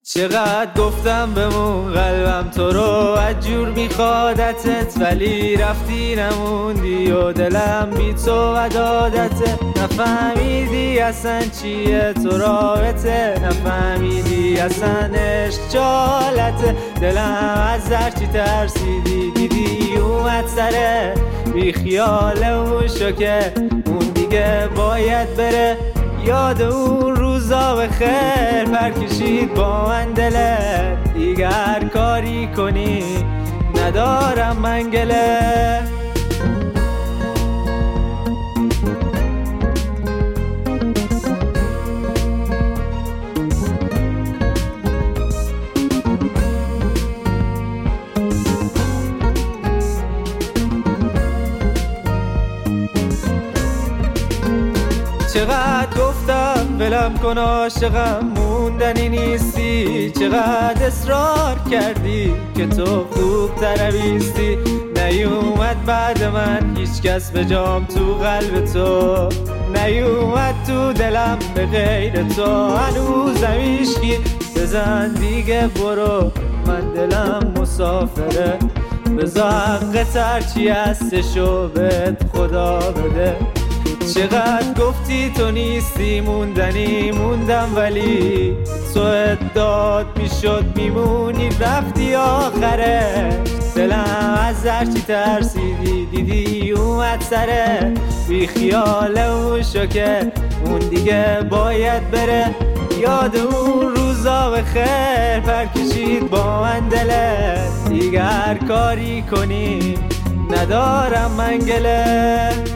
چقدر گفتم بمون قلبم تو رو از جور میخوادتت، ولی رفتی نموندی و دلم بی تو ودادته. نفهمیدی اصلا چیه تو رابطه، نفهمیدی اصلا عشق جالته. دلم از هرچی ترسیدی دیدی اومد سره، بی خیال اون شو که اون دیگه باید بره. یاد اون روزا به خیر پرکشید با من دلت، دیگر کاری کنی ندارم من گله. چقدر گفتم ولم کن عاشقم موندنی نیستی، چقدر اصرار کردی که تو خوب ترویستی. نیومد بعد من هیچ کس به جام تو قلب تو، نیومد تو دلم به غیر تو. هنوزم عشقی بزن دیگه برو، من دلم مسافره. بذار حق ترچی هستشو بهت خدا بده. چقدر گفتی تو نیستی موندنی موندم، ولی تو داد میشد میمونی رفتی آخره. دلم از هرچی ترسیدی دیدی اومد سره، بی خیال اون شو که اون دیگه باید بره. یاد اون روزا به خیر پرکشید با من دلت، دیگر کاری کنی ندارم من گله.